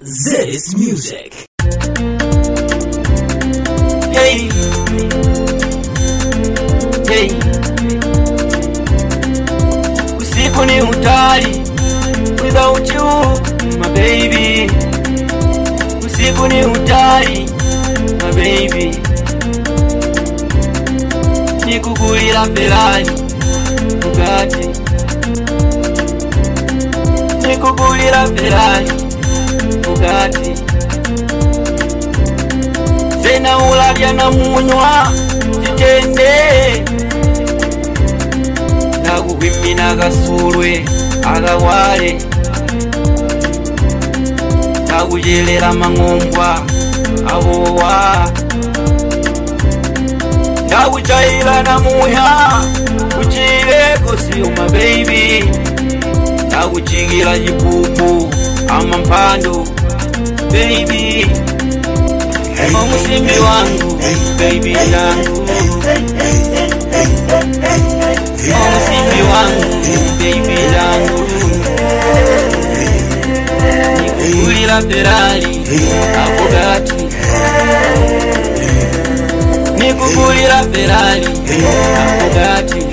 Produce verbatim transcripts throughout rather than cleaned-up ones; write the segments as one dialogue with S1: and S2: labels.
S1: This music.
S2: Hey, hey, usiku ni utali without you, my baby. Usiku ni utali, my baby. Nikugulira Ferrari, Bugatti. Nikugulira Ferrari, Bugatti. Zena ulavya na munywa titende, nakukwimina kasulwe akawale, nakujelera mang'ombwa awowa, nakuchayila na muya kuchile kosiyo my baby, nakuchikila chipupu ama mpando baby. Omusimbi wangu baby yangu, omusimbi wangu baby yangu. Nikugulira Ferrari Bugatti, nikugulira Ferrari Bugatti.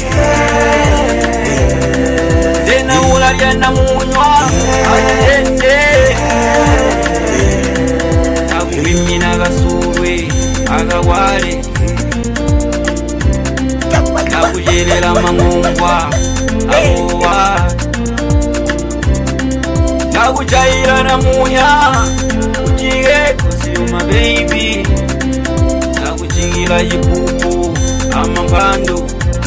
S2: Zena ulalya na munywa atende, nakukwimina kasulwe akawale, nakujelera mang'ombwa awowa, nakuchayila na muya kuchile kosiyo my baby, nakuchikila chipupu ama mpando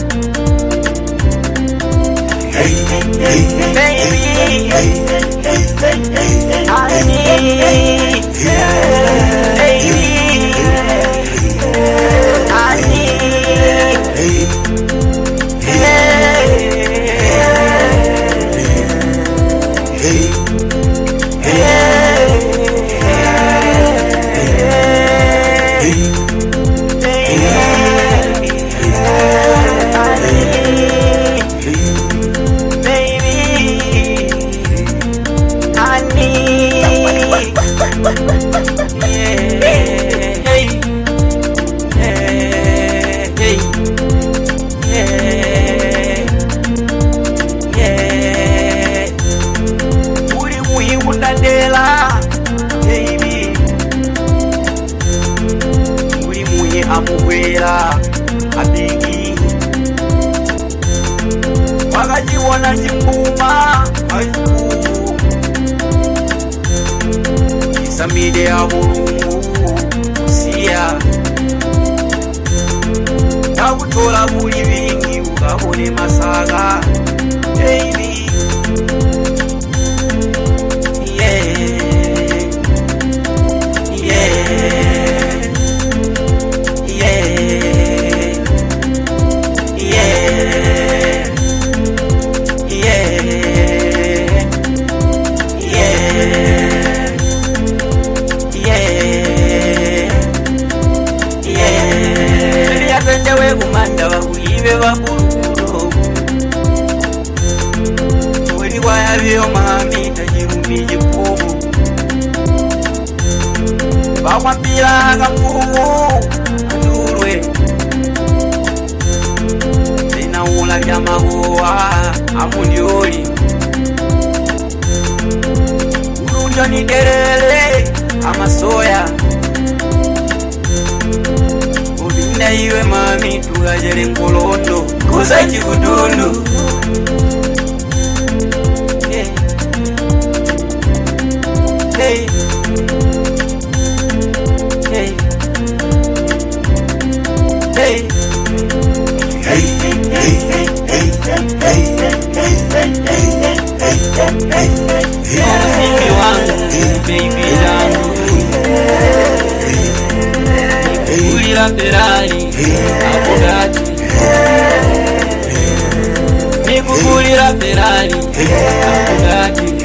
S2: baby. I need, baby, I need, amuwera abigi wakajiwona chimbuma aiku isamide ya bulungu usiya, nakutola buli bingi ukabone masaga baby. Yeah, yeah. Wewe kumanda wakuibe bakululo, weli wayabyo mami tajirumi jikubu, bakwambila akafugu andurwe, zina ula lya magowa amundioli, ululyo niderele amasoya. Na iwe mami tugajere nkolondo koza chikutundu. Hey, hey, hey, hey, hey, omusimbi wangu baby yangu, nikugulira Ferrari Bugatti, nikugulira Ferrari Bugatti.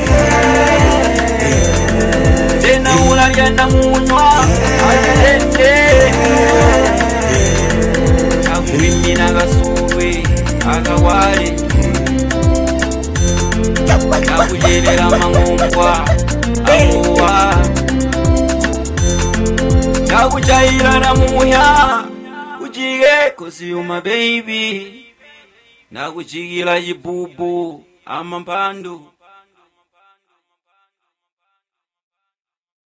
S2: Zena ulalya na munywa atende, nakukwimina kasulwe akawale, nakujelera mang'ombwa awowa, kuchaira na muya uchige cause you my baby. Na kuchigila jibubu ama mpandu.